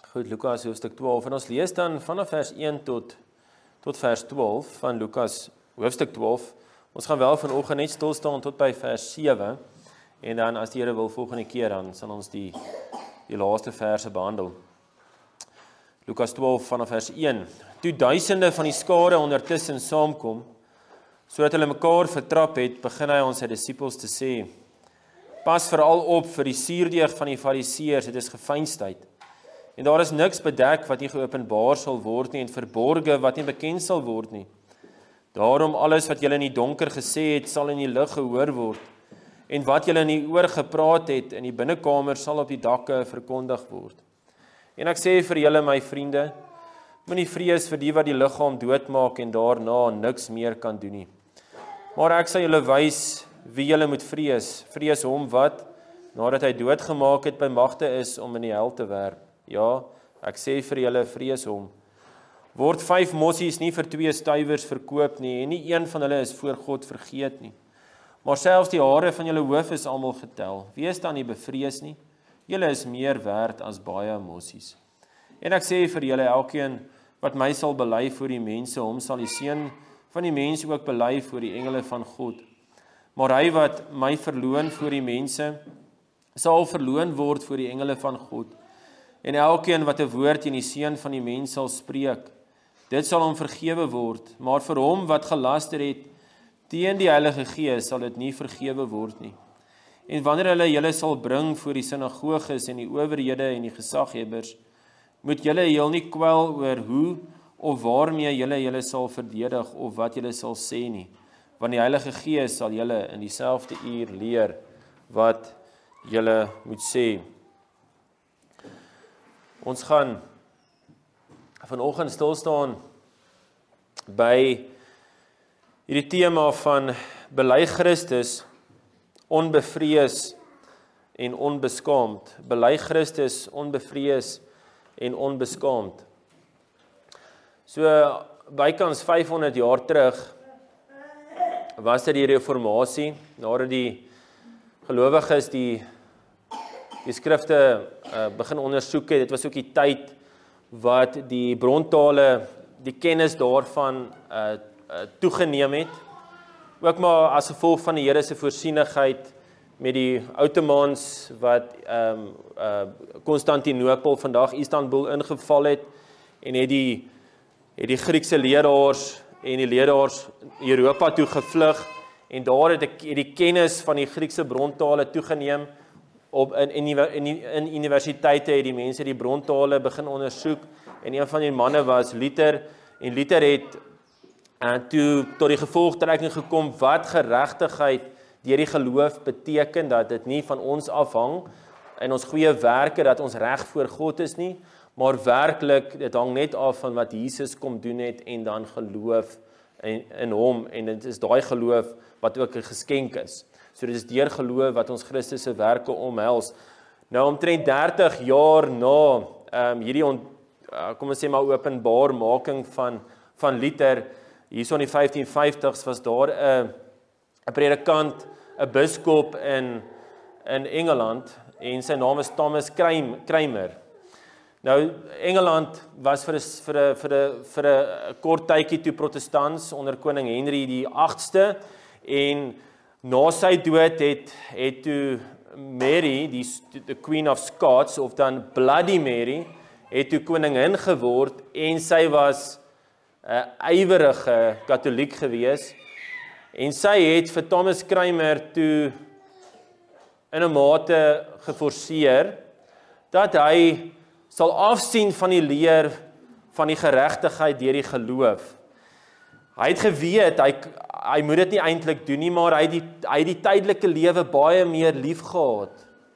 Goed, Lukas hoofstuk 12, en ons lees dan vanaf vers 1 tot vers 12 van Lukas hoofstuk 12. Ons gaan wel vanoggend net stilstaan tot by vers 7, en dan as die Here wil volgende keer, dan sal ons die laaste verse behandel. Lukas 12 vanaf vers 1. Toe duisende van die skare ondertussen saamkom, sodat hulle mekaar vertrap het, begin hy ons sy disippels te sê, pas veral op vir die suurdeeg van die fariseërs, dit is geveinsdheid. En daar is niks bedek wat nie geopenbaar sal word nie, en verborge wat nie bekend sal word nie. Daarom alles wat julle in die donker gesê het, sal in die lig gehoor word, en wat julle in die oor gepraat het, in die binnekamer sal op die dakke verkondig word. En ek sê vir julle, my vriende, moenie vrees vir die wat die liggaam doodmaak en daarna niks meer kan doen nie. Maar ek sal julle wys wie julle moet vrees. Vrees hom wat, nadat hy doodgemaak het, by magte is om in die hel te werp. Ja, ek sê vir julle, vrees hom. Word 5 mossies nie vir 2 stuivers verkoop nie, en nie een van hulle is voor God vergeet nie. Maar selfs die hare van julle hoof is almal getel. Wees dan nie bevrees nie. Julle is meer werd as baie mossies. En ek sê vir julle, elkeen wat my sal bely voor die mense, hom sal die seun van die mens ook bely voor die engele van God. Maar hy wat my verloon voor die mense, sal verloon word voor die engele van God. En elkeen wat 'n woord teen die seun van die mens sal spreek, dit sal hom vergewe word, maar vir hom wat gelaster het teen die Heilige Gees, sal dit nie vergewe word nie. En wanneer hulle julle sal bring voor die sinagoges en die owerhede en die gesaghebbers, moet julle heel nie kwel oor hoe of waarmee julle sal verdedig of wat julle sal sê nie, want die Heilige Gees sal julle in dieselfde uur leer wat julle moet sê. Ons gaan vanoggend stilstaan by hierdie tema van bely Christus, onbevrees en onbeskaamd. Bely Christus, onbevrees en onbeskaamd. So bykans 500 jaar terug was dit die reformatie, nadat die gelowiges die skrifte begin ondersoek het. Dit was ook die tyd wat die brontale, die kennis daarvan toegeneem het. Ook maar as gevolg van die Here se voorsienigheid met die Ottomans wat Konstantinopel, vandag Istanbul, ingeval het, en het die Griekse leraars en die leraars Europa toe gevlug, en daar het die kennis van die Griekse brontale toegeneem. In universiteite het die mense die brontale begin ondersoek, en een van die manne was Luther, en Luther het toe tot die gevolgtrekking gekom wat geregtigheid deur die geloof beteken, dat dit nie van ons afhang en ons goeie werke, dat ons reg voor God is nie, maar werklik dit hang net af van wat Jesus kom doen het en dan geloof in hom, en dit is daai geloof wat ook 'n geskenk is. So dit is deur geloof wat ons Christus se werke omhels. Nou omtrent 30 jaar na hierdie kom ons sê maar openbaarmaking van Luther, hierso in die 1550s was daar 'n predikant, 'n biskop in Engeland, en sy naam is Thomas Cranmer. Nou Engeland was vir 'n kort tydjie toe protestants onder koning Henry die 8ste, en na sy dood het toe Mary, die Queen of Scots, of dan Bloody Mary, het toe koningin geword, en sy was 'n ywerige katholiek gewees, en sy het vir Thomas Cranmer toe in 'n mate geforseer dat hy sal afsien van die leer van die geregtigheid deur die geloof. Hy het geweet, hy moet dit nie eintlik doen nie, maar hy het die tydelike lewe baie meer lief gehad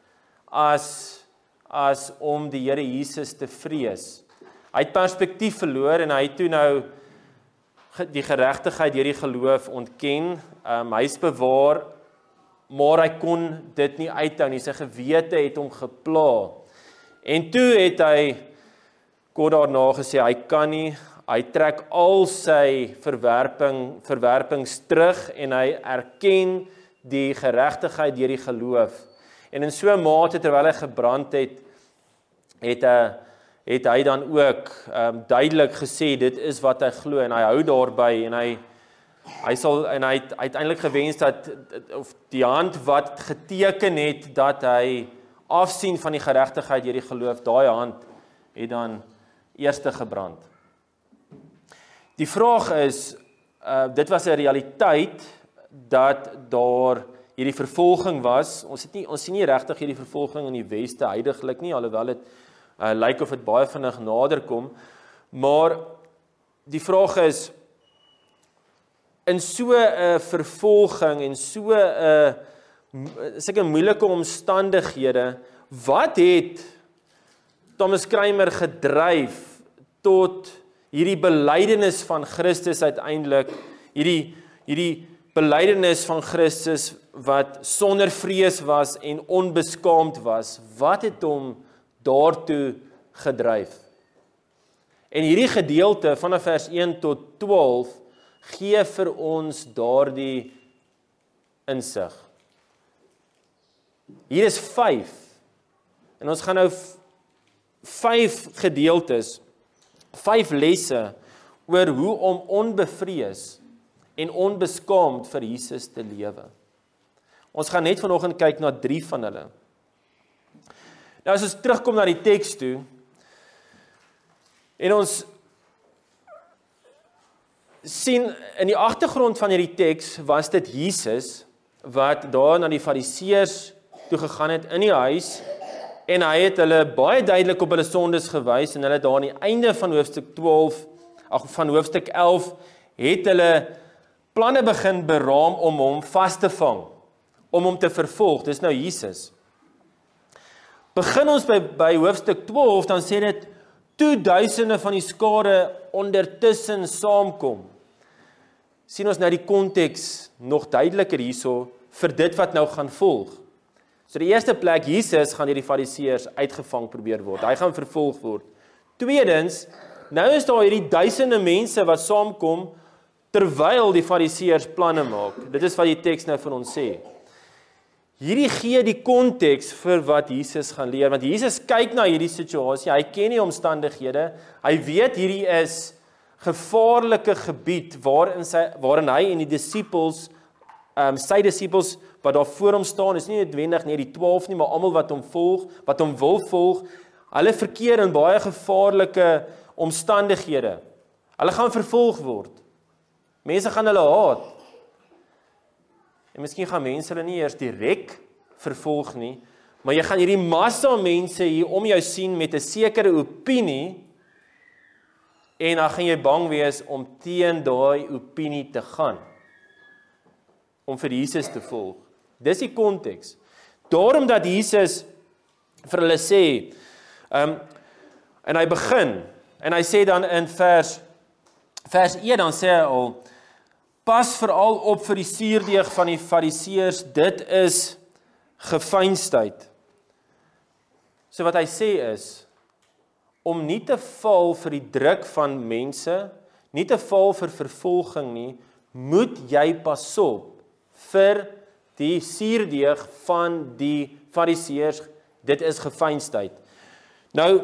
as om die Here Jesus te vrees. Hy het perspektief verloor, en hy het toe nou die geregtigheid deur die geloof ontken, hy's bewaar, maar hy kon dit nie uithou nie, sy gewete het hom gepla. En toe het hy kort daarna gesê, hy kan nie, hy trek al sy verwerpings terug, en hy erken die geregtigheid deur die geloof. En in so 'n mate, terwyl hy gebrand het het hy dan ook duidelik gesê, dit is wat hy glo, en hy hou daarby, en hy sal, en hy het uiteindelik gewens dat, of die hand wat geteken het, dat hy afsien van die geregtigheid deur die geloof, daai hand het dan eerste gebrand. Die vraag is, dit was 'n realiteit, dat daar hierdie vervolging was. Ons sien nie regtig hierdie vervolging in die weste huidiglik nie, alhoewel dit lyk of dit baie vinnig nader kom, maar die vraag is, in so 'n vervolging en so 'n sulke moeilike omstandighede, wat het Thomas Cranmer gedryf tot hierdie belydenis van Christus uiteindelik, hierdie belydenis van Christus wat sonder vrees was en onbeskaamd was, wat het hom daartoe gedryf? En hierdie gedeelte vanaf vers 1 tot 12 gee vir ons daardie insig. Hier is 5, en ons gaan nou 5 gedeeltes, 5 lesse oor hoe om onbevrees en onbeskaamd vir Jesus te lewe. Ons gaan net vanoggend kyk na 3 van hulle. Nou as ons terugkom na die teks toe, en ons sien in die agtergrond van hierdie teks was dit Jesus wat daar na die Fariseërs toe gegaan het in die huis, en hy het hulle baie duidelik op hulle sondes gewys, en hulle daar aan die einde van hoofstuk 11 het hulle planne begin beraam om hom vas te vang, om hom te vervolg. Dis nou Jesus. Begin ons by hoofstuk 12, dan sê dit, toe duisende van die skare ondertussen saamkom. Sien ons nou die konteks nog duideliker hierso vir dit wat nou gaan volg. So die eerste plek, Jesus gaan deur die Fariseërs uitgevang probeer word. Hy gaan vervolg word. Tweedens, nou is daar hierdie duisende mense wat saamkom terwyl die Fariseërs planne maak. Dit is wat die teks nou vir ons sê. Hierdie gee die konteks vir wat Jesus gaan leer, want Jesus kyk na hierdie situasie, hy ken die omstandighede, hy weet hierdie is gevaarlike gebied waarin hy en die disippels, sy disippels wat daar voor hom staan, is nie noodwendig nie die 12 nie, maar almal wat hom volg, wat hom wil volg, hulle verkeer in baie gevaarlike omstandighede. Hulle gaan vervolg word. Mense gaan hulle haat. En miskien gaan mense hulle nie eers direk vervolg nie, maar jy gaan hierdie massa mense hier om jou sien met 'n sekere opinie, en dan gaan jy bang wees om teen daai opinie te gaan, om vir Jesus te volg. Dis die konteks. Daarom dat Jesus vir hulle sê, en hy begin, en hy sê dan in vers 1, dan sê hy al, pas veral op vir die suurdeeg van die Fariseërs, dit is geveinsdheid. So wat hy sê is, om nie te val vir die druk van mense, nie te val vir vervolging nie, moet jy pas op vir die suurdeeg van die Fariseërs, dit is geveinsdheid. Nou,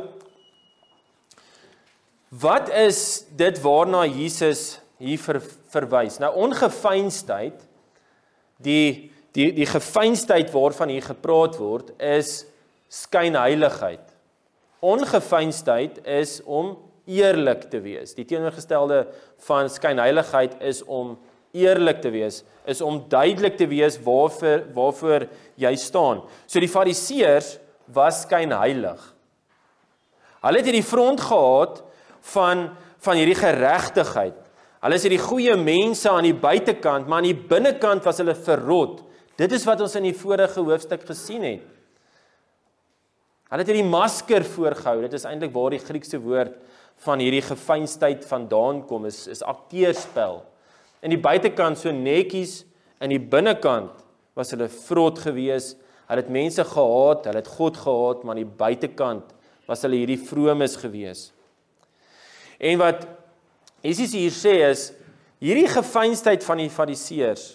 wat is dit waarna Jesus hier verwys? Nou, ongeveinsdheid, die geveinsdheid waarvan hier gepraat word, is skynheiligheid. Ongeveinsdheid is om eerlik te wees. Die teenoorgestelde van skynheiligheid is om eerlik te wees, is om duidelik te wees waarvoor jy staan. So die Fariseërs was skynheilig. Hulle het hierdie front gehad van hierdie geregtigheid. Hulle is hierdie goeie mense aan die buitekant, maar aan die binnekant was hulle verrot. Dit is wat ons in die vorige hoofstuk gesien het. Hulle het hierdie masker voorgehou. Dit is eintlik waar die Griekse woord van hierdie geveinsdheid vandaan kom, is akteurspel. In die buitekant so netjies, in die binnekant was hulle vrot gewees. Hulle het mense gehaat, hulle het God gehaat, maar aan die buitekant was hulle hierdie vromes gewees. En wat Jesus hier sê is, hierdie geveinsdheid van die Fariseërs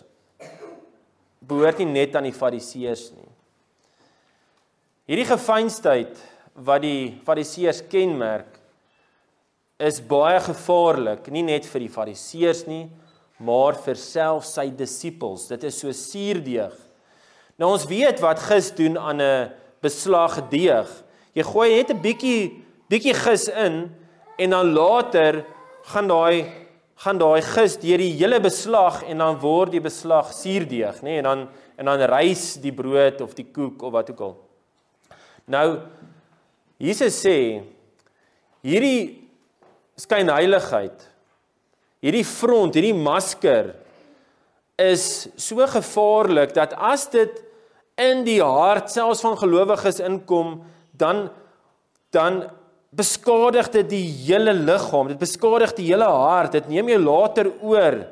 behoort nie net aan die Fariseërs nie. Hierdie geveinsdheid wat die Fariseërs kenmerk, is baie gevaarlik, nie net vir die Fariseërs nie, maar vir selfs sy disippels. Dit is so suurdeeg. Nou ons weet wat gis doen aan 'n beslag deeg. Jy gooi net 'n bietjie gis in en dan later gaan daai gis deur die hele beslag en dan word die beslag suurdeeg, nê? En dan rys die brood of die koek of wat ook al. Nou Jesus sê hierdie skynheiligheid, hierdie front, hierdie masker is so gevaarlik dat as dit in die hart selfs van gelowiges inkom, dan beskadig dit die hele liggaam, dit beskadig die hele hart, dit neem jou later oor.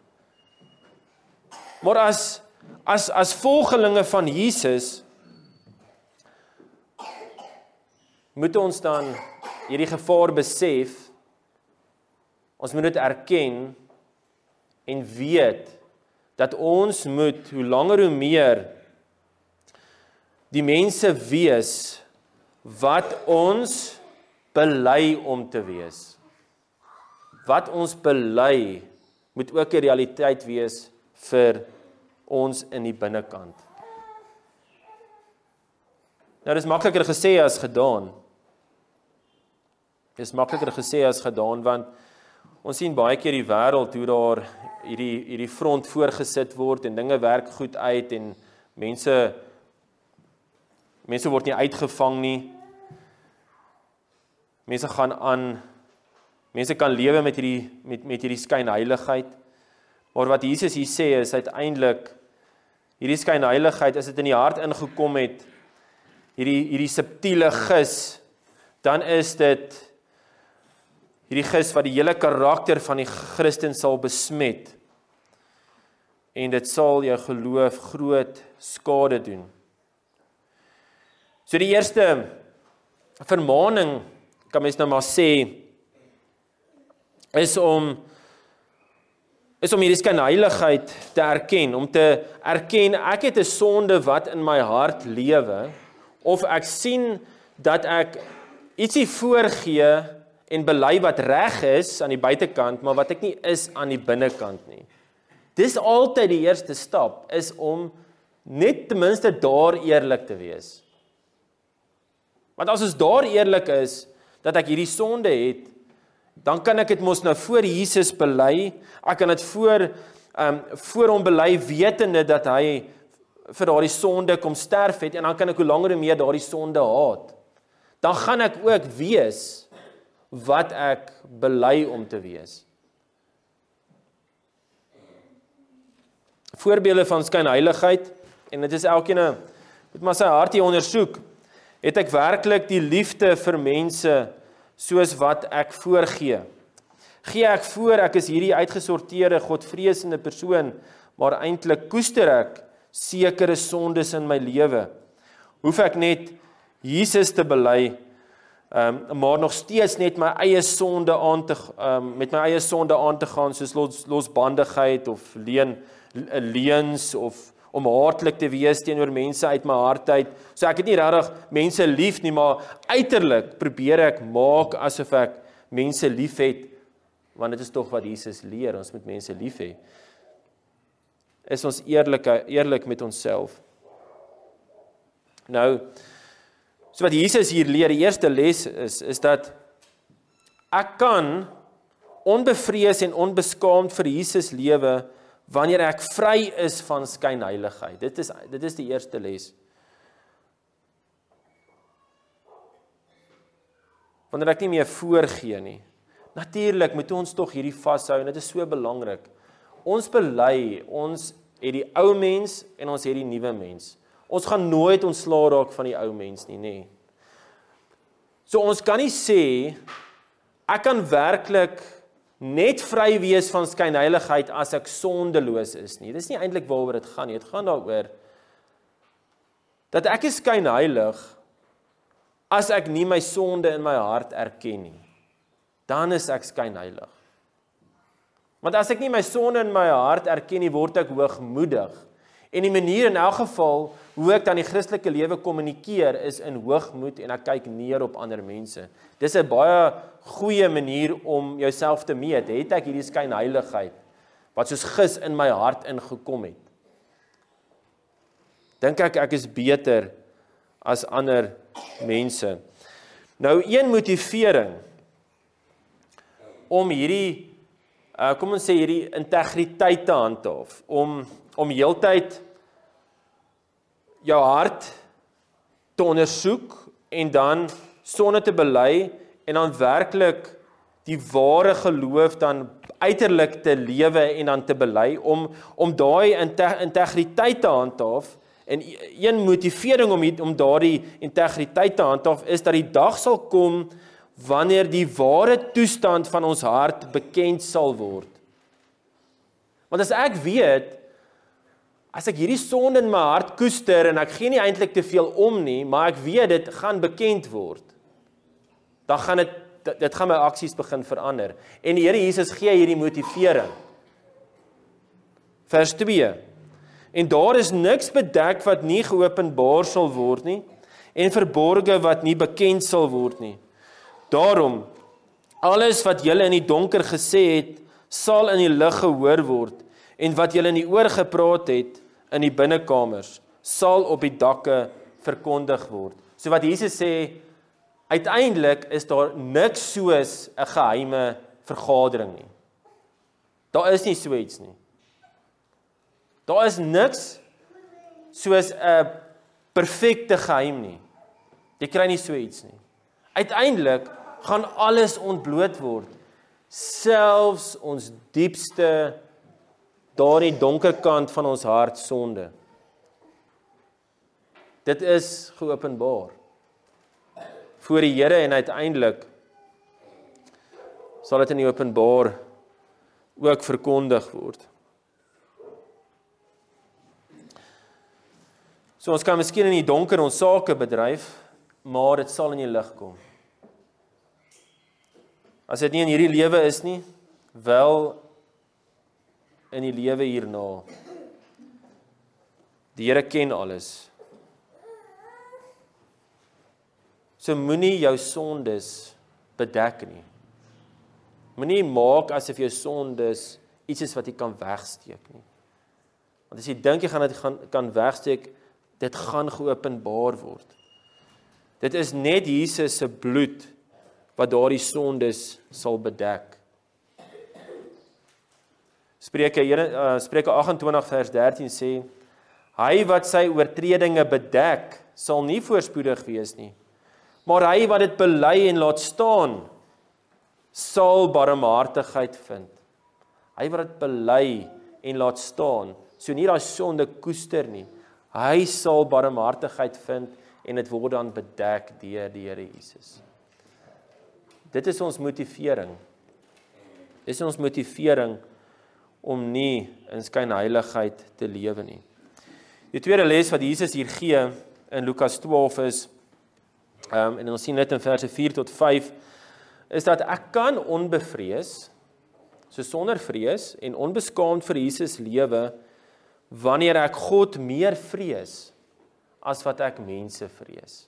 Maar as volgelinge van Jesus moet ons dan hierdie gevaar besef. Ons moet dit erken en weet dat ons moet hoe langer hoe meer die mense wees wat ons bely om te wees. Wat ons bely moet ook 'n realiteit wees vir ons in die binnekant. Nou dis makliker gesê as gedaan. Dis makliker gesê as gedaan want ons sien baie keer die wêreld hoe daar hierdie front voorgesit word en dinge werk goed uit en mense word nie uitgevang nie. Mense gaan aan. Mense kan lewe met hierdie skynheiligheid. Maar wat Jesus hier sê is uiteindelik hierdie skynheiligheid, as dit in die hart ingekom het, hierdie subtiele gis, dan is dit hierdie gis wat die hele karakter van die Christen sal besmet. En dit sal jou geloof groot skade doen. So die eerste vermaning, kan mens nou maar sê, is om hierdie skynheiligheid te erken, om te erken, ek het 'n sonde wat in my hart lewe, of ek sien dat ek ietsie voorgee en bely wat reg is aan die buitekant, maar wat ek nie is aan die binnekant nie. Dis altyd die eerste stap, is om net ten minste daar eerlik te wees. Want as ons daar eerlik is, dat ek hierdie sonde het, dan kan ek dit mos nou voor Jesus bely, ek kan dit voor hom bely, wetende dat hy vir daardie sonde kom sterf het, en dan kan ek hoe langer hoe meer daardie sonde haat. Dan gaan ek ook wees wat ek bely om te wees. Voorbeelde van skynheiligheid, en dit is elkeen moet maar sy hart hier ondersoek. Het ek werklik die liefde vir mense soos wat ek voorgee? Gee ek voor ek is hierdie uitgesorteerde, godvreesende persoon, maar eintlik koester ek sekere sondes in my lewe? Hoef ek net Jesus te bely, maar nog steeds net my eie sonde met my eie sonde aan te gaan, soos losbandigheid of leuns of om hartlik te wees teenoor mense uit my hart uit. So ek het nie regtig mense lief nie, maar uiterlik probeer ek maak asof ek mense lief het, want dit is tog wat Jesus leer, ons moet mense lief hê. Is ons eerlik met onsself. Nou, so wat Jesus hier leer, die eerste les is dat ek kan onbevrees en onbeskaamd vir Jesus lewe, wanneer ek vry is van skynheiligheid. Dit is die eerste les. Wanneer ek nie meer voorgee nie. Natuurlik moet ons tog hierdie vashou, en dit is so belangrik. Ons bely, ons het die ou mens en ons het die nuwe mens. Ons gaan nooit ontslae raak van die ou mens nie, nê. So ons kan nie sê, ek kan werklik net vry wees van skynheiligheid as ek sondeloos is nie. Dis nie eintlik waaroor dit gaan nie. Dit gaan daaroor dat ek is skynheilig as ek nie my sonde in my hart erken nie. Dan is ek skynheilig. Want as ek nie my sonde in my hart erken nie, word ek hoogmoedig En die manier in elk geval, hoe ek dan die Christelike lewe kommunikeer, is in hoogmoed en ek kyk neer op ander mense. Dis 'n baie goeie manier om jouself te meet. Het ek hierdie skynheiligheid, wat soos gis in my hart ingekom het? Dink ek is beter as ander mense. Nou, een motivering om hierdie, kom ons sê hierdie integriteit te handhaaf, om heeltyd jou hart te ondersoek en dan sonde te bely en dan werklik die ware geloof dan uiterlik te lewe en dan te bely, om daai integriteit te handhaaf. En een motivering om daardie integriteit te handhaaf is dat die dag sal kom wanneer die ware toestand van ons hart bekend sal word. Want as ek weet, as ek hierdie sonde in my hart koester en ek gee nie eintlik te veel om nie, maar ek weet dit gaan bekend word, dan gaan dit gaan my aksies begin verander. En die Here Jesus gee hierdie motivering. Vers 2. En daar is niks bedek wat nie geopenbaar sal word nie, en verborge wat nie bekend sal word nie. Daarom, alles wat julle in die donker gesê het, sal in die lig gehoor word, en wat julle in die oor gepraat het, in die binnekamers, sal op die dakke verkondig word. So wat Jesus sê, uiteindelik is daar niks soos 'n geheime vergadering nie. Daar is nie so iets nie. Daar is niks soos 'n perfekte geheim nie. Jy kry nie so iets nie. Uiteindelik gaan alles ontbloot word, selfs ons diepste, daardie donker kant van ons hart sonde. Dit is geopenbaar voor die Here en uiteindelik sal dit in die openbaar ook verkondig word. So ons kan miskien in die donker ons sake bedryf, maar dit sal in die lig kom. As dit nie in hierdie lewe is nie, wel in die lewe hierna. Die Here ken alles. So moenie jou sondes bedek nie. Moenie maak asof jou sondes iets is wat jy kan wegsteek nie. Want as jy dink jy gaan dit kan wegsteek, dit gaan geopenbaar word. Dit is net Jesus se bloed wat daardie sondes sal bedek. Spreuke 28 vers 13 sê, hy wat sy oortredinge bedek, sal nie voorspoedig wees nie, maar hy wat dit bely en laat staan, sal barmhartigheid vind. Hy wat dit bely en laat staan, so nie daai sonde koester nie, hy sal barmhartigheid vind en dit word dan bedek deur die Here Jesus. Dit is ons motivering. Dit is ons motivering om nie in skynheiligheid te lewe nie. Die tweede les wat Jesus hier gee in Lukas 12 is, en ons sien dit in verse 4 tot 5, is dat ek kan onbevrees, so sonder vrees en onbeskaamd vir Jesus lewe, wanneer ek God meer vrees as wat ek mense vrees.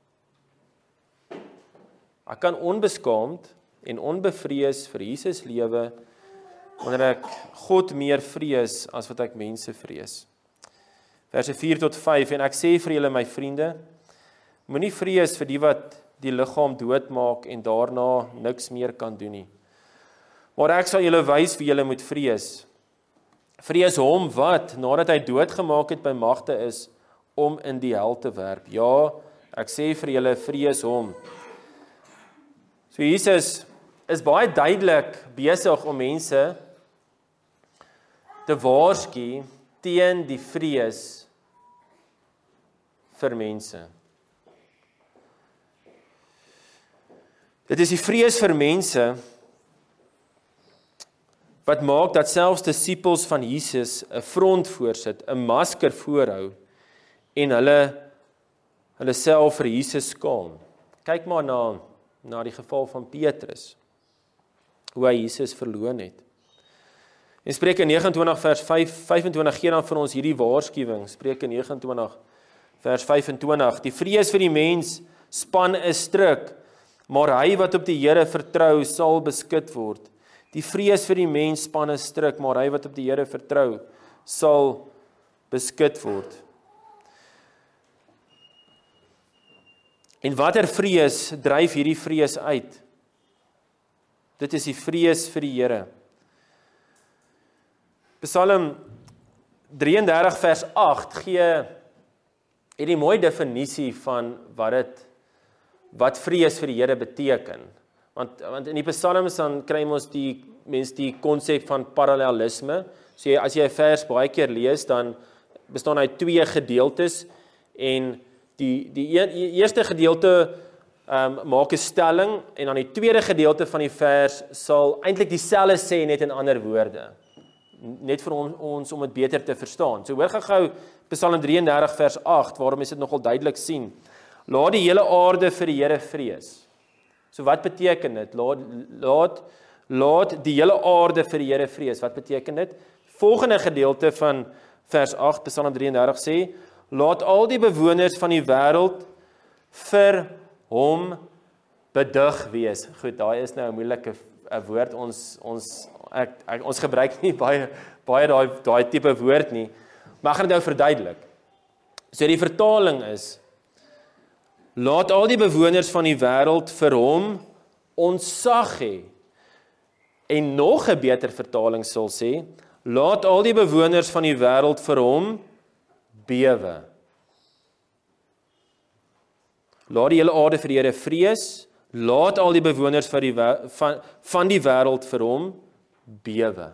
Ek kan onbeskaamd en onbevrees vir Jesus lewe, wanneer ek God meer vrees as wat ek mense vrees. Verse 4 tot 5, en ek sê vir julle my vriende, moenie vrees vir die wat die liggaam doodmaak en daarna niks meer kan doen nie. Maar ek sal julle wys wie julle moet vrees. Vrees hom wat, nadat hy doodgemaak het, by magte is om in die hel te werp. Ja, ek sê vir julle, vrees hom. So Jesus is baie duidelik besig om mense te waarsku teen die vrees vir mense. Dit is die vrees vir mense wat maak dat selfs disippels van Jesus 'n front voorsit, 'n masker voorhou en hulle self vir Jesus skaam. Kyk maar na die geval van Petrus, hoe hy Jesus verloon het. En Spreuke 29 vers 25 gee dan vir ons hierdie waarskuwing. Spreuke 29 vers 25. Die vrees vir die mens span 'n struik, maar hy wat op die Here vertrou sal beskud word. Die vrees vir die mens span 'n struik, maar hy wat op die Here vertrou sal beskud word. En watter vrees dryf hierdie vrees uit? Dit is die vrees vir die Here. Psalm 33 vers 8 gee hierdie mooi definisie van wat vrees vir die Here beteken. Want in die psalms dan kry ons die konsep van parallelisme. So as jy 'n vers baie keer lees, dan bestaan hy 2 gedeeltes en die eerste gedeelte maak 'n stelling en dan die tweede gedeelte van die vers sal eintlik dieselfde sê net in ander woorde. Net vir ons om dit beter te verstaan. So hoor gou Psalm 33 vers 8 waarom is dit nogal duidelik sien. Laat die hele aarde vir die Here vrees. So wat beteken dit? Laat die hele aarde vir die Here vrees. Wat beteken dit? Volgende gedeelte van vers 8 Psalm 33 sê: laat al die bewoners van die wêreld vir hom bedig wees. Goed, daai is nou 'n moeilike woord. Ons gebruik nie baie daai tipe woord nie, maar ek gaan dit nou verduidelik. So die vertaling is: laat al die bewoners van die wêreld vir hom ontzag hê. En nog 'n beter vertaling sal sê: laat al die bewoners van die wêreld vir hom bewe. Laat die hele aarde vir die Here vrees. Laat al die bewoners van die wêreld vir hom bewe.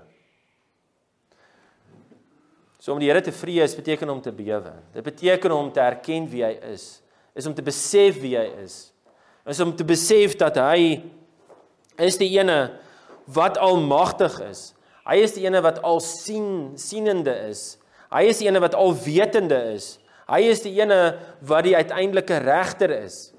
So om die Here te vrees beteken om te bewe. Dit beteken om te erken wie hy is om te besef wie hy is om te besef dat hy is die ene wat almagtig is. Hy is die ene wat alsienende is. Hy is die ene wat alwetende is. Hy is die ene wat die uiteindelike regter is.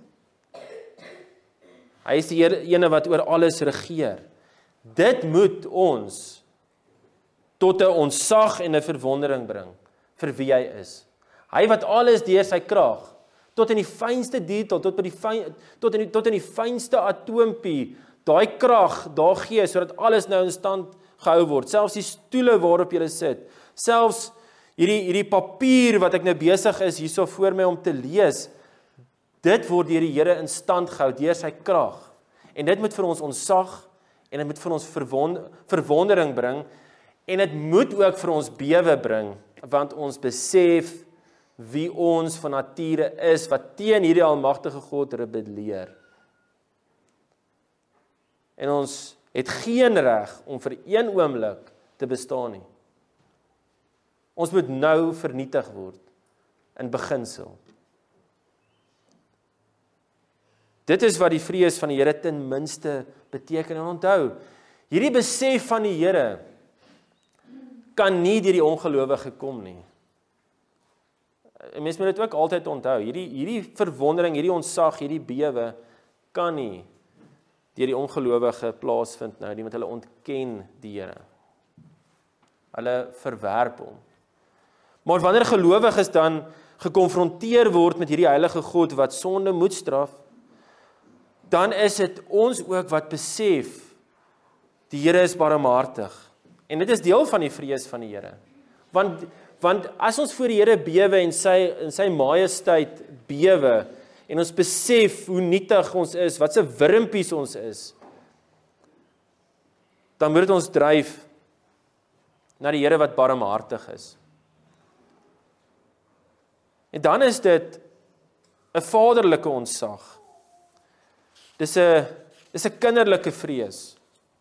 Hy is die ene wat oor alles regeer. Dit moet ons tot 'n ontzag en 'n verwondering bring vir wie hy is. Hy wat alles deur sy krag, tot in die fynste detail, tot in die fynste atoompie, daai krag daar gee sodat alles nou in stand gehou word. Selfs die stoele waarop jy sit, selfs hierdie papier wat ek nou besig is hierso voor my om te lees, dit word deur die Here in stand gehou deur sy krag. En dit moet vir ons ontzag en dit moet vir ons verwondering bring en dit moet ook vir ons bewe bring, want ons besef wie ons van nature is wat teen hierdie almagtige God rebelleer. En ons het geen reg om vir een oomblik te bestaan nie. Ons moet nou vernietig word in beginsel. Dit is wat die vrees van die Here ten minste beteken. En onthou, hierdie besef van die Here kan nie deur die ongelowige kom nie. Mens moet dit ook altyd onthou. Hierdie verwondering, hierdie ontzag, hierdie bewe kan nie deur die ongelowige plaasvind nou nie, want hulle ontken die Here. Hulle verwerp hom. Maar wanneer gelowiges dan gekonfronteer word met hierdie heilige God wat sonde moet straf, dan is dit ons ook wat besef die Here is barmhartig. En dit is deel van die vrees van die Here. Want as ons voor die Here bewe en sy majesteit bewe en ons besef hoe nietig ons is, wat 'n wurmpies ons is, dan moet dit ons dryf na die Here wat barmhartig is. En dan is dit 'n vaderlike ontzag. Dis 'n kinderlike vrees.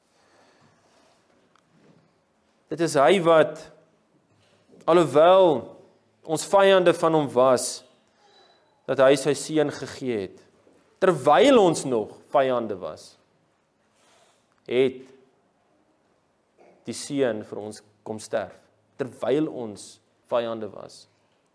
Dit is hy wat, alhoewel ons vyande van hom was, dat hy sy seun gegee het. Terwyl ons nog vyande was, het die seun vir ons kom sterf. Terwyl ons vyande was.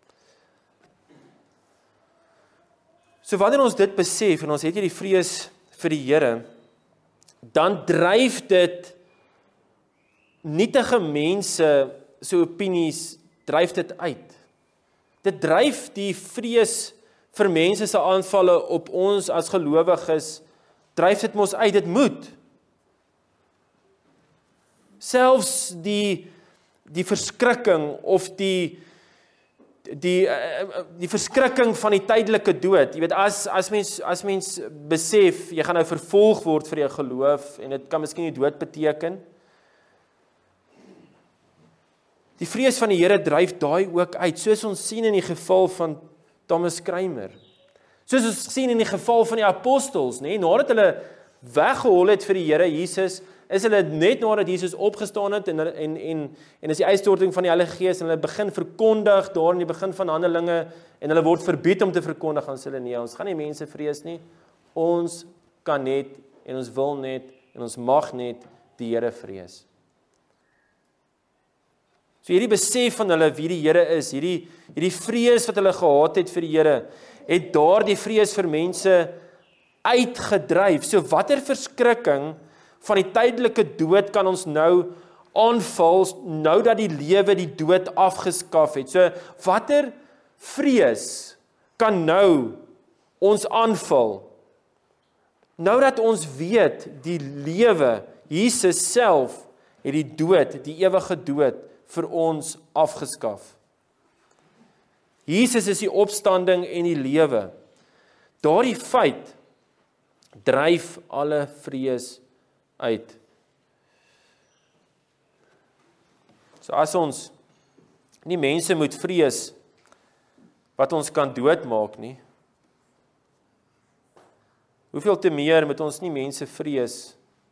So wanneer ons dit besef en ons het hierdie vrees vir die Here, dan dryf dit nietige mense se opinies dryf dit uit. Dit dryf die vrees vir mense se aanvalle op ons as gelowiges, dryf dit mos uit, dit moet. Selfs die verskrikking of die verskrikking van die tydelike dood. Jy weet, as mens besef, jy gaan nou vervolg word vir jou geloof, en dit kan miskien die dood beteken. Die vrees van die Here dryf daai ook uit, soos ons sien in die geval van Thomas Crymer. Soos ons sien in die geval van die apostels, nadat hulle weggehol het vir die Here Jesus, is hulle net nadat Jesus opgestaan het en is die uitstorting van die Heilige Gees, en hulle begin verkondig daar in die begin van Handelinge, en hulle word verbied om te verkondig, en hulle nee, ons gaan nie mense vrees nie, ons kan net, en ons wil net, en ons mag net die Here vrees. So hierdie besef van hulle wie die Here is, hierdie vrees wat hulle gehad het vir die Here, het daar die vrees vir mense uitgedryf. So watter verskrikking van die tydelike dood kan ons nou aanval, nou dat die lewe die dood afgeskaf het. So watter vrees kan nou ons aanval, nou dat ons weet die lewe, Jesus self het die dood, die ewige dood vir ons afgeskaf. Jesus is die opstanding en die lewe. Daardie feit dryf alle vrees uit. So as ons nie mense moet vrees wat ons kan doodmaak nie, hoeveel te meer moet ons nie mense vrees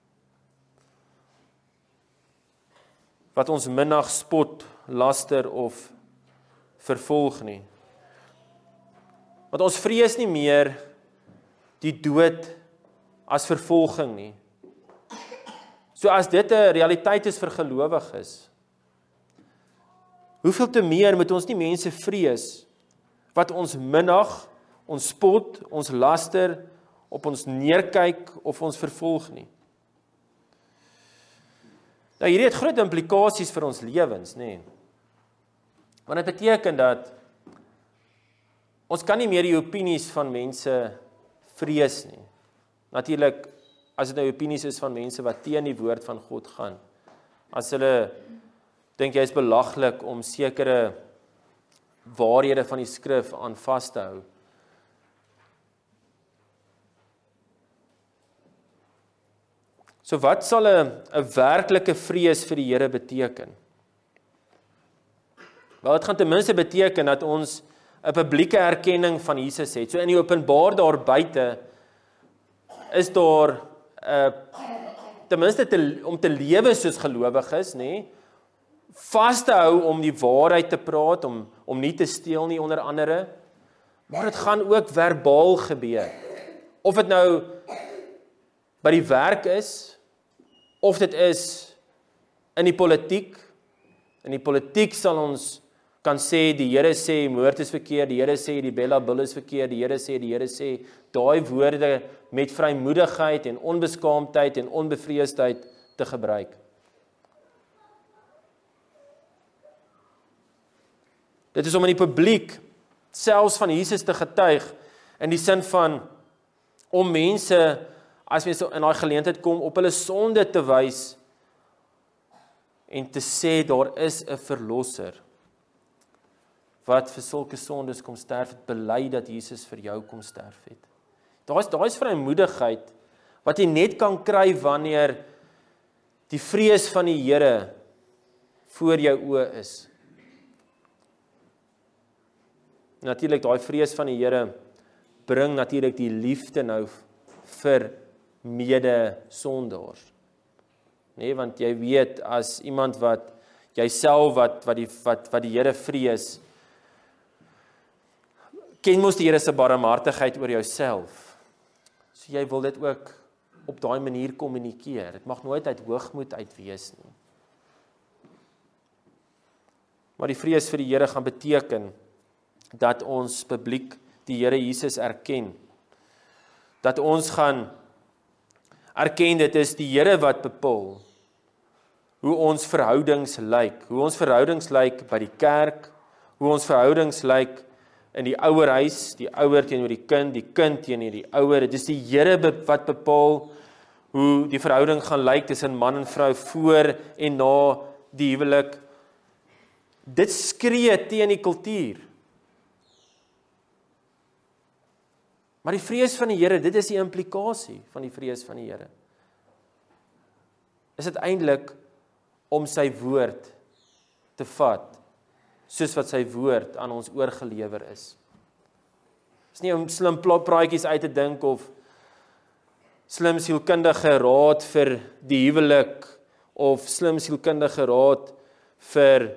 wat ons minag, spot, laster of vervolg nie. Want ons vrees nie meer die dood as vervolging nie. So as dit 'n realiteit is vir gelowiges, hoeveel te meer moet ons nie mense vrees wat ons minag, ons spot, ons laster, op ons neerkyk of ons vervolg nie. Nou hierdie het groot implikasies vir ons lewens, nê. Want dit beteken dat ons kan nie meer die opinies van mense vrees nie. Natuurlik, as dit nou opinies is van mense wat teen die woord van God gaan. As hulle dink jy is belaglik om sekere waarhede van die skrif aan vas te hou. So wat sal 'n werklike vrees vir die Here beteken? Wel, dit gaan ten minste beteken dat ons 'n publieke erkenning van Jesus het. So in die openbaar daar buite is daar ten minste om te lewe soos gelowiges, nê? Vas te hou om die waarheid te praat, om nie te steel nie onder andere, maar dit gaan ook verbaal gebeur. Of dit nou by die werk is, of dit is in die politiek. In die politiek sal ons kan sê, die Here sê moord is verkeerd, die Here sê die Bella Bull is verkeerd, die Here sê, daai woorde met vrymoedigheid en onbeskaamdheid en onbevreesdheid te gebruik. Dit is om in die publiek selfs van Jesus te getuig, in die sin van om mense, as mense in daai geleentheid kom, op hulle sonde te wys en te sê daar is 'n verlosser wat vir sulke sondes kom sterf het, bely dat Jesus vir jou kom sterf het. Daar is vrymoedigheid wat jy net kan kry wanneer die vrees van die Here voor jou oë is. Natuurlik, daai vrees van die Here bring natuurlik die liefde nou vir mede-sondaars. Nee, want jy weet, as iemand wat jouself wat die Here vrees, ken mos die Here se barmhartigheid oor jouself. So jy wil dit ook op daai manier kommunikeer. Dit mag nooit uit hoogmoed uit wees nie. Maar die vrees vir die Here gaan beteken dat ons publiek die Here Jesus erken. Dat ons gaan erken dit is die Here wat bepaal hoe ons verhoudings lyk. Hoe ons verhoudings lyk by die kerk, hoe ons verhoudings lyk in die ouerhuis, die ouer teenoor die kind teenoor die ouer. Dit is die Here wat bepaal hoe die verhouding gaan lyk tussen man en vrou voor en na die huwelik. Dit skree teen die kultuur. Maar die vrees van die Here, dit is die implikasie van die vrees van die Here. Is dit eintlik om sy woord te vat, soos wat sy woord aan ons oorgelewer is. Dit is nie om slim praatjies uit te dink of slim sielkundige raad vir die huwelik of slim sielkundige raad vir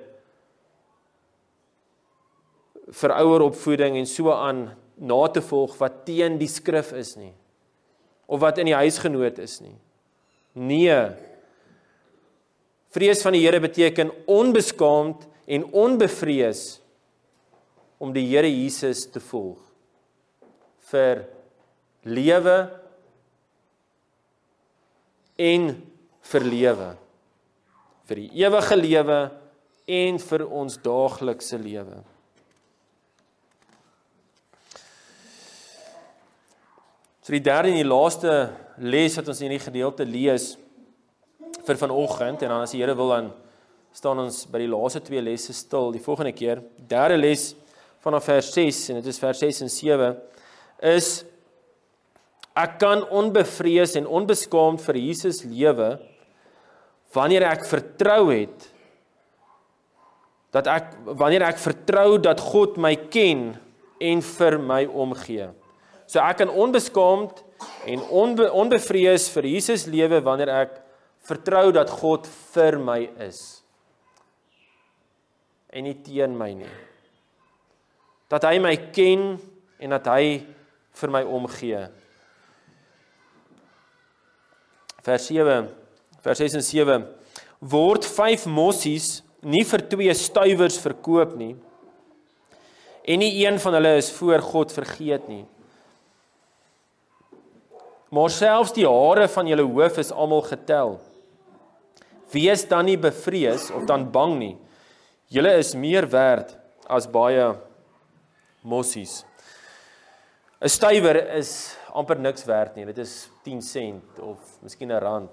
oueropvoeding en so aan na te volg wat teen die skrif is nie, of wat in die huisgenoot is nie. Nee, vrees van die Here beteken onbeskaamd en onbevrees om die Here Jesus te volg vir lewe en vir lewe, vir die ewige lewe en vir ons daaglikse lewe. So die derde en die laaste les wat ons in hierdie gedeelte lees vir vanoggend, en dan as die Here wil, dan staan ons by die laaste twee lesse stil die volgende keer. Derde les vanaf vers 6, en dit is vers 6 en 7, is ek kan onbevrees en onbeskaamd vir Jesus lewe wanneer ek vertrou het wanneer ek vertrou dat God my ken en vir my omgee. So ek kan onbeskaamd en onbevrees vir Jesus lewe wanneer ek vertrou dat God vir my is en nie teen my nie. Dat hy my ken en dat hy vir my omgee. Vers 6 en 7. Word 5 mossies nie vir 2 stuivers verkoop nie, en nie een van hulle is voor God vergeet nie. Maar selfs die hare van julle hoof is almal getel. Wees dan nie bevrees of dan bang nie. Julle is meer werd as baie mossies. 'n Stuiwer is amper niks werd nie. Dit is 10 sent of miskien 'n rand.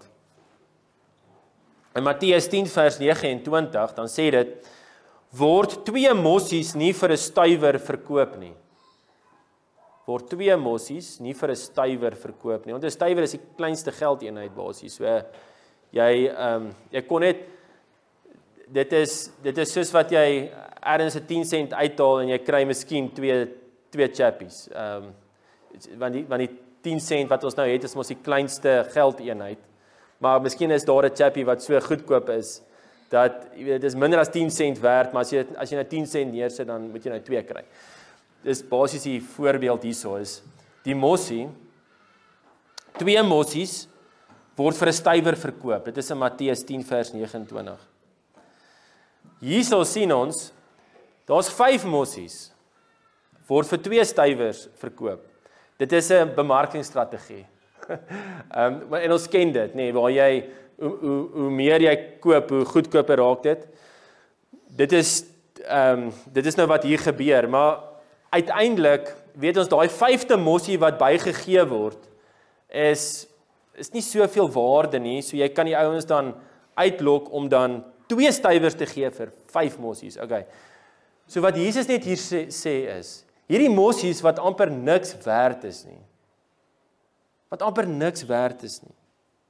In Matteus 10 vers 29 dan sê dit, word 2 mossies nie vir 'n stuiwer verkoop nie. Word 2 mossies nie vir 'n stuiwer verkoop nie. Want 'n stuiwer is die kleinste geldeenheid basies. So jy kon net dit is soos wat jy ergens 'n 10 sent uithaal en jy kry miskien 2 chappies. Want die 10 sent wat ons nou het is mos die kleinste geldeenheid. Maar miskien is daar 'n chappie wat so goedkoop is dat jy weet dit is minder as 10 sent werd, maar as jy nou 10 sent neersit dan moet jy nou 2 kry. Dis basies die voorbeeld hierso is die mossie, 2 mossies word vir 'n stuiwer verkoop. Dit is in Matteus 10 vers 29. Hierso sien ons, daar's 5 mossies word vir 2 stuivers verkoop. Dit is 'n bemarkingsstrategie. En ons ken dit, nee, waar jy hoe meer jy koop, hoe goedkoper raak dit. Dit is nou wat hier gebeur, maar uiteindelik weet ons daai 5de mossie wat bygegee word is nie soveel waarde nie, so jy kan die ouens dan uitlok om dan 2 stuivers te gee vir 5 mossies. Okay. So wat Jesus net hier sê is, hierdie mossies wat amper niks werd is nie. Wat amper niks werd is nie.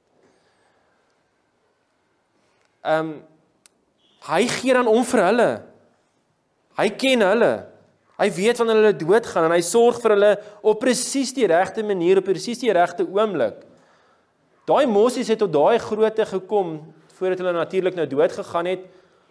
Hy gee dan om vir hulle. Hy ken hulle. Hy weet wanneer hulle doodgaan en hy sorg vir hulle op presies die regte manier, op presies die regte oomblik. Daai mossies het tot daai grootte gekom voordat hulle natuurlik nou dood gegaan het.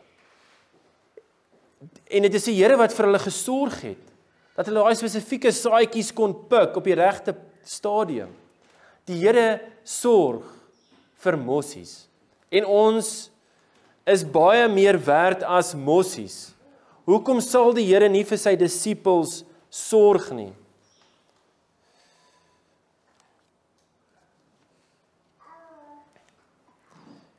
En dit is die Here wat vir hulle gesorg het dat hulle daai spesifieke saadjies kon pik op die regte stadium. Die Here sorg vir mossies. En ons is baie meer werd as mossies. Hoekom sal die Here nie vir sy disippels sorg nie?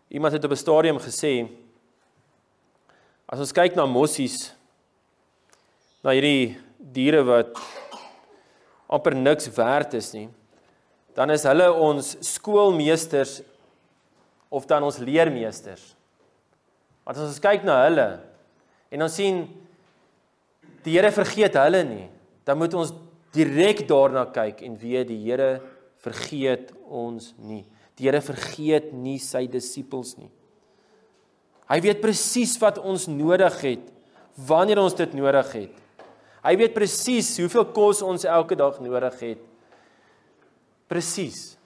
Iemand het op 'n stadium gesê, as ons kyk na mossies, na hierdie diere wat amper niks werd is nie, dan is hulle ons skoolmeesters of dan ons leermeesters. Want as ons kyk na hulle en ons sien die Here vergeet hulle nie, dan moet ons direk daarna kyk en weet die Here vergeet ons nie. Die Here vergeet nie sy disippels nie. Hy weet presies wat ons nodig het, wanneer ons dit nodig het. Hy weet presies hoeveel kos ons elke dag nodig het. Presies.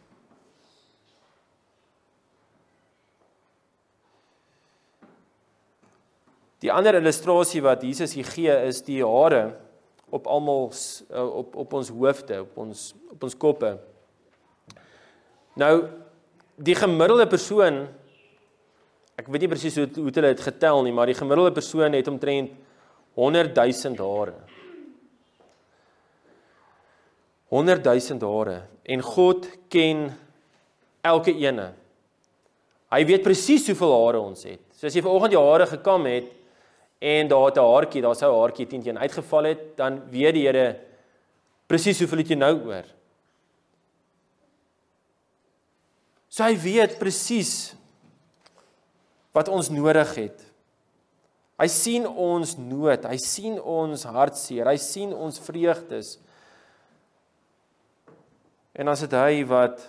Die ander illustrasie wat Jesus hier gee is die hare op almal op ons hoofde, op ons koppe. Nou, die gemiddelde persoon, ek weet nie presies hoe hulle dit getel nie, maar die gemiddelde persoon het omtrent 100,000 hare. 100,000 hare. En God ken elke ene. Hy weet presies hoeveel hare ons het. So as jy vanoggend jou hare gekam het, en daar het 'n haartjie, daar sou 'n haartjie teen uitgeval het, dan weet die Here presies hoeveel het jy nou oor. So hy weet presies wat ons nodig het. Hy sien ons nood, hy sien ons hartseer, hy sien ons vreugdes. En as dit hy wat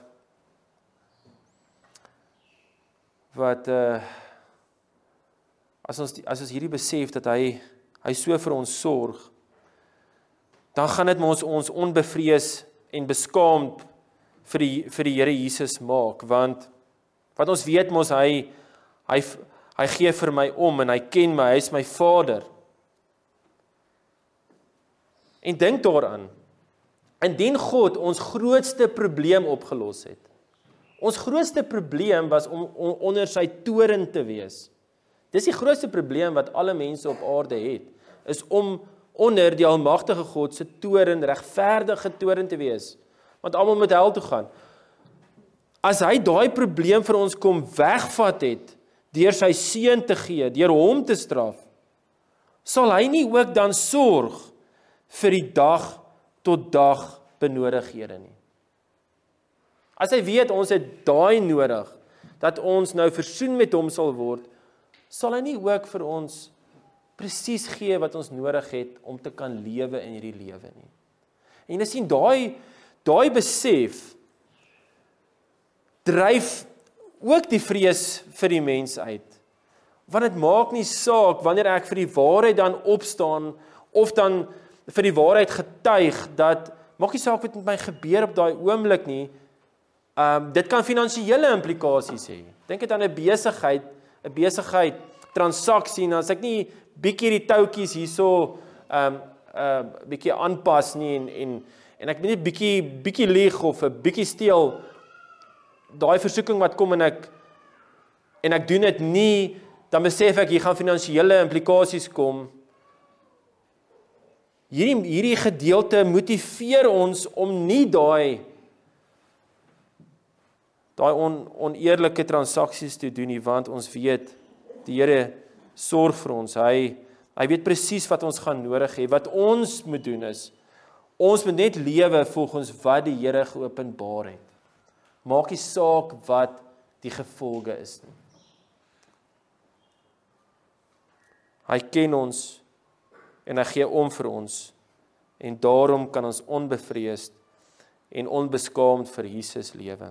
as ons hierdie besef dat hy so vir ons sorg, dan gaan dit ons onbevrees en beskaamd vir die Here Jesus maak, want wat ons weet mos hy gee vir my om en hy ken my, hy is my Vader. En dink daaraan, indien God ons grootste probleem opgelos het. Ons grootste probleem was om onder sy toren te wees. Dis die grootste probleem wat alle mense op aarde het, is om onder die almagtige God se toren, regverdige toren te wees, want almal moet hel toe gaan. As hy daai probleem vir ons kom wegvat het, deur sy seun te gee, deur hom te straf, sal hy nie ook dan sorg vir die dag tot dag benodighede nie. As hy weet ons het daai nodig, dat ons nou versoen met hom sal word, sal hy nie ook vir ons presies gee wat ons nodig het om te kan lewe in hierdie lewe nie. En jy sien, daai besef dryf ook die vrees vir die mens uit. Want dit maak nie saak wanneer ek vir die waarheid dan opstaan of dan vir die waarheid getuig, dat maak nie saak wat met my gebeur op daai oomblik nie. Dit kan finansiële implikasies hê. Dink dit aan 'n besigheid transaksie, en as ek nie bietjie die toutjies hierso bietjie aanpas nie en ek net bietjie lieg of 'n bietjie steel, daai versoeking wat kom en ek doen dit nie, dan besef ek hier gaan finansiële implikasies kom. Hierdie gedeelte motiveer ons om nie daai oneerlike transaksies te doen nie, want ons weet die Here sorg vir ons. Hy weet presies wat ons gaan nodig hê. Wat ons moet doen is, ons moet net lewe volgens wat die Here geopenbaar het. Maak nie saak wat die gevolge is nie. Hy ken ons en hy gee om vir ons. En daarom kan ons onbevreesd en onbeskaamd vir Jesus lewe.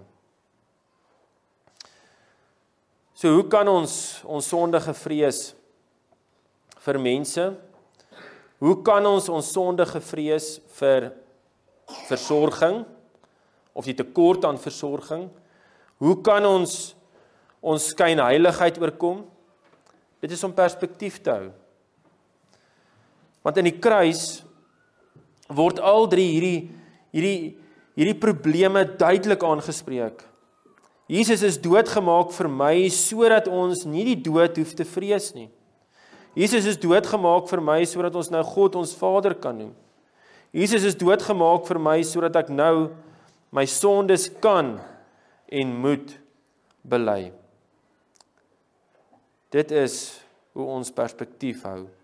So hoe kan ons sondige vrees vir mense? Hoe kan ons sondige vrees vir versorging of die tekort aan versorging? Hoe kan ons skynheiligheid oorkom? Dit is om perspektief te hou. Want in die kruis word al drie hierdie probleme duidelik aangespreek. Jesus is doodgemaak vir my, sodat ons nie die dood hoef te vrees nie. Jesus is doodgemaak vir my, sodat ons nou God ons Vader kan noem. Jesus is doodgemaak vir my, sodat ek nou my sondes kan en moet bely. Dit is hoe ons perspektief hou